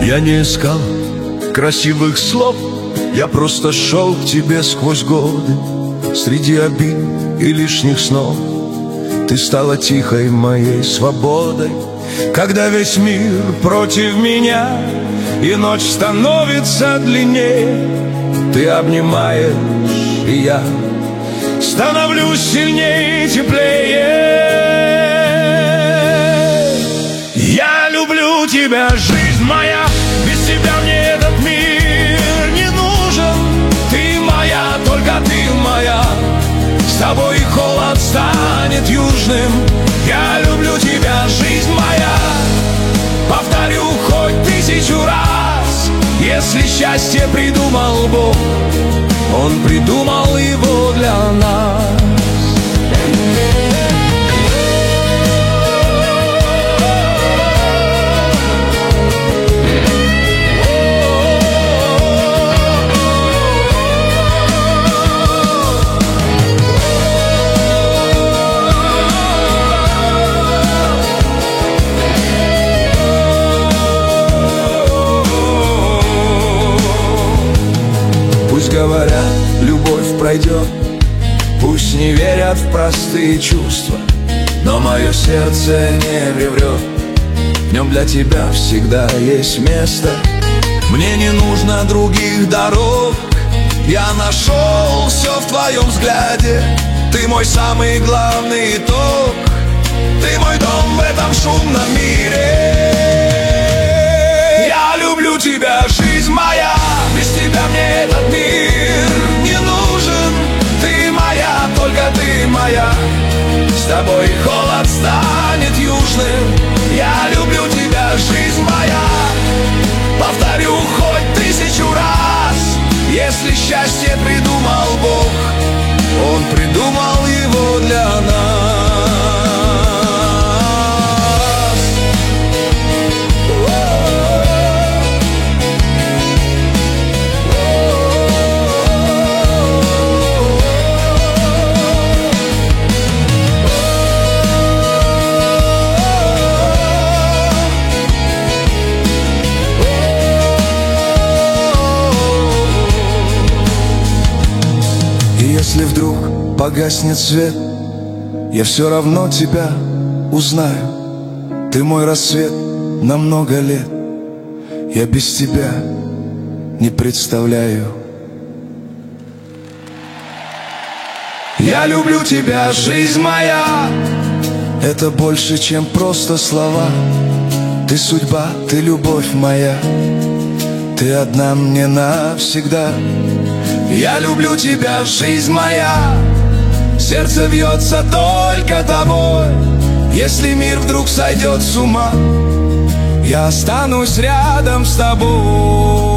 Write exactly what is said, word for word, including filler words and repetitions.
Я не искал красивых слов, я просто шел к тебе сквозь годы. Среди обид и лишних снов ты стала тихой моей свободой. Когда весь мир против меня и ночь становится длиннее, ты обнимаешь, и я становлюсь сильнее и теплее. Я люблю тебя, жизнь моя, без тебя мне этот мир не нужен. Ты моя, только ты моя, с тобой холод станет южным. Я люблю тебя, жизнь моя, повторю хоть тысячу раз. Если счастье придумал Бог, Он придумал его для нас. Пусть говорят, любовь пройдет, пусть не верят в простые чувства, но мое сердце не приврет. В нем для тебя всегда есть место. Мне не нужно других дорог, я нашел все в твоем взгляде. Ты мой самый главный итог, ты мой дом в этом шумном мире. Я люблю тебя, жизнь моя, без тебя мне этот мир не нужен. Ты моя, только ты моя, с тобой холод станет южным. Я люблю тебя, жизнь моя, повторю хоть тысячу раз. Если счастье придумал Бог, Он придумал его для нас. Если вдруг погаснет свет, я все равно тебя узнаю. Ты мой рассвет на много лет, я без тебя не представляю. Я люблю тебя, жизнь моя, это больше, чем просто слова. Ты судьба, ты любовь моя, ты одна мне навсегда. Я люблю тебя, жизнь моя, сердце бьется только тобой. Если мир вдруг сойдет с ума, я останусь рядом с тобой.